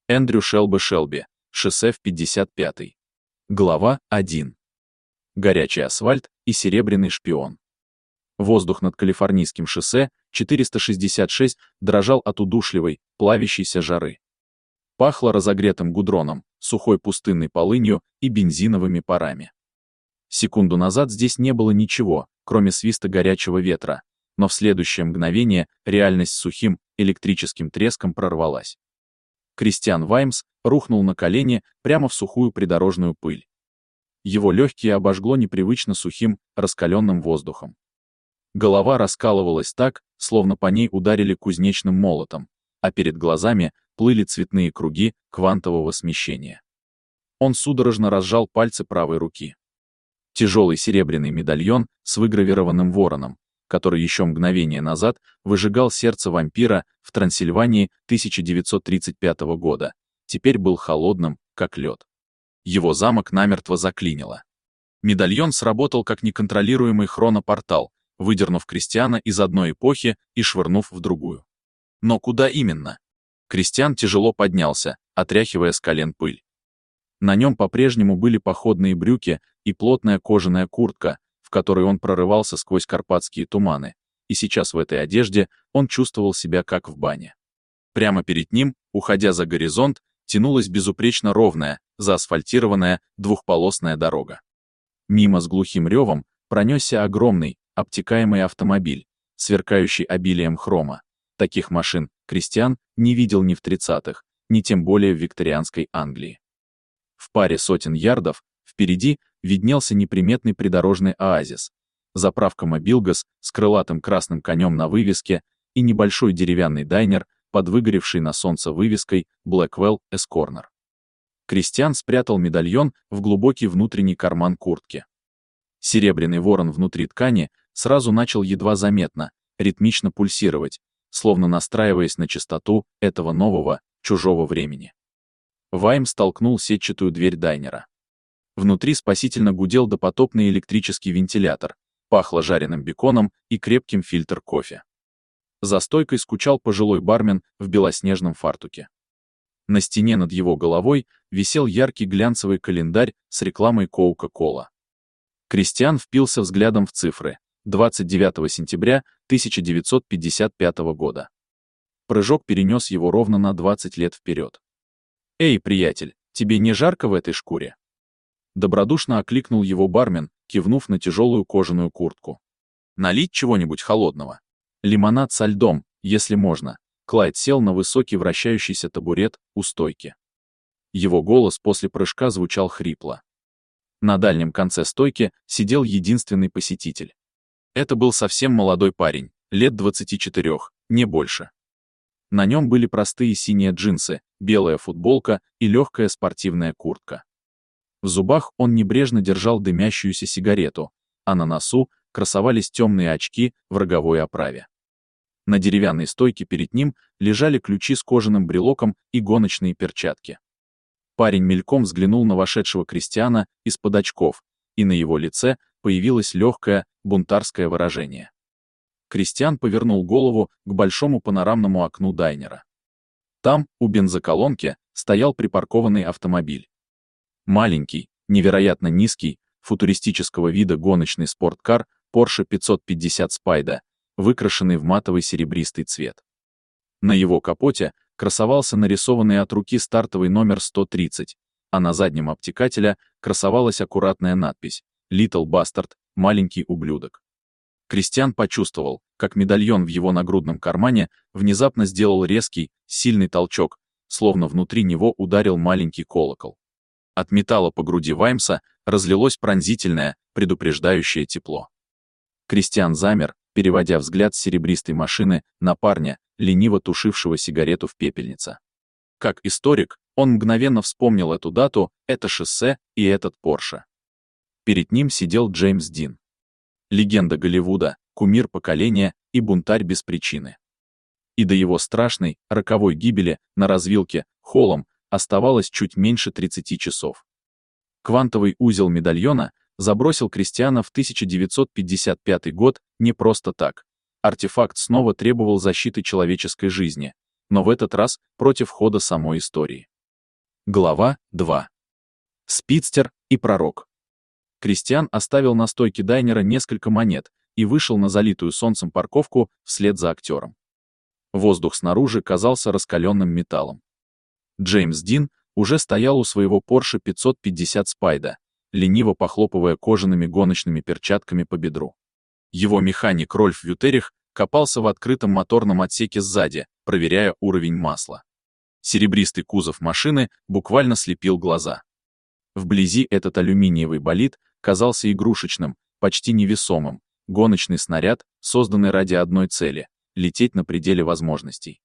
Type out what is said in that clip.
Эндрю Шелби, шоссе в 55-й. Глава 1. Горячий асфальт и серебряный шпион. Воздух над Калифорнийским шоссе 466 дрожал от удушливой, плавящейся жары. Пахло разогретым гудроном, сухой пустынной полынью и бензиновыми парами. Секунду назад здесь не было ничего, кроме свиста горячего ветра, но в следующее мгновение реальность с сухим, электрическим треском прорвалась. Кристиан Ваймс рухнул на колени прямо в сухую придорожную пыль. Его легкие обожгло непривычно сухим, раскаленным воздухом. Голова раскалывалась так, словно по ней ударили кузнечным молотом, а перед глазами плыли цветные круги квантового смещения. Он судорожно разжал пальцы правой руки. Тяжелый серебряный медальон с выгравированным вороном, который еще мгновение назад выжигал сердце вампира в Трансильвании 1935 года, теперь был холодным, как лед. Его замок намертво заклинило. Медальон сработал как неконтролируемый хронопортал, выдернув Кристиана из одной эпохи и швырнув в другую. Но куда именно? Кристиан тяжело поднялся, отряхивая с колен пыль. На нем по-прежнему были походные брюки и плотная кожаная куртка, в которой он прорывался сквозь карпатские туманы, и сейчас в этой одежде он чувствовал себя как в бане. Прямо перед ним, уходя за горизонт, тянулась безупречно ровная, заасфальтированная двухполосная дорога. Мимо с глухим ревом пронесся огромный, обтекаемый автомобиль, сверкающий обилием хрома. Таких машин Кристиан не видел ни в 30-х, ни тем более в викторианской Англии. В паре сотен ярдов впереди виднелся неприметный придорожный оазис, заправка Мобилгаз с крылатым красным конем на вывеске и небольшой деревянный дайнер под выгоревшей на солнце вывеской Blackwell S Corner. Кристиан спрятал медальон в глубокий внутренний карман куртки. Серебряный ворон внутри ткани сразу начал едва заметно, ритмично пульсировать, словно настраиваясь на частоту этого нового, чужого времени. Ваймс толкнул сетчатую дверь дайнера. Внутри спасительно гудел допотопный электрический вентилятор, пахло жареным беконом и крепким фильтр кофе. За стойкой скучал пожилой бармен в белоснежном фартуке. На стене над его головой висел яркий глянцевый календарь с рекламой Coca-Cola. Кристиан впился взглядом в цифры. 29 сентября 1955 года. Прыжок перенес его ровно на 20 лет вперед. «Эй, приятель, тебе не жарко в этой шкуре?» Добродушно окликнул его бармен, кивнув на тяжелую кожаную куртку. «Налить чего-нибудь холодного? Лимонад со льдом, если можно». Клайд сел на высокий вращающийся табурет у стойки. Его голос после прыжка звучал хрипло. На дальнем конце стойки сидел единственный посетитель. Это был совсем молодой парень, лет 24, не больше. На нем были простые синие джинсы, белая футболка и легкая спортивная куртка. В зубах он небрежно держал дымящуюся сигарету, а на носу красовались темные очки в роговой оправе. На деревянной стойке перед ним лежали ключи с кожаным брелоком и гоночные перчатки. Парень мельком взглянул на вошедшего Кристиана из-под очков, и на его лице появилось легкое, бунтарское выражение. Кристиан повернул голову к большому панорамному окну дайнера. Там, у бензоколонки, стоял припаркованный автомобиль. Маленький, невероятно низкий, футуристического вида гоночный спорткар Porsche 550 Spyder, выкрашенный в матовый серебристый цвет. На его капоте красовался нарисованный от руки стартовый номер 130, а на заднем обтекателя красовалась аккуратная надпись «Little Bastard, маленький ублюдок». Кристиан почувствовал, как медальон в его нагрудном кармане внезапно сделал резкий, сильный толчок, словно внутри него ударил маленький колокол. От металла по груди Ваймса разлилось пронзительное, предупреждающее тепло. Кристиан замер, переводя взгляд с серебристой машины на парня, лениво тушившего сигарету в пепельнице. Как историк, он мгновенно вспомнил эту дату, это шоссе и этот Порше. Перед ним сидел Джеймс Дин. Легенда Голливуда, кумир поколения и бунтарь без причины. И до его страшной, роковой гибели на развилке Холлом оставалось чуть меньше 30 часов. Квантовый узел медальона забросил Кристиана в 1955 год не просто так. Артефакт снова требовал защиты человеческой жизни, но в этот раз против хода самой истории. Глава 2. Спидстер и пророк. Кристиан оставил на стойке дайнера несколько монет и вышел на залитую солнцем парковку вслед за актером. Воздух снаружи казался раскаленным металлом. Джеймс Дин уже стоял у своего Porsche 550 Спайда, лениво похлопывая кожаными гоночными перчатками по бедру. Его механик Рольф Вютерих копался в открытом моторном отсеке сзади, проверяя уровень масла. Серебристый кузов машины буквально слепил глаза. Вблизи этот алюминиевый болид казался игрушечным, почти невесомым, гоночный снаряд, созданный ради одной цели — лететь на пределе возможностей.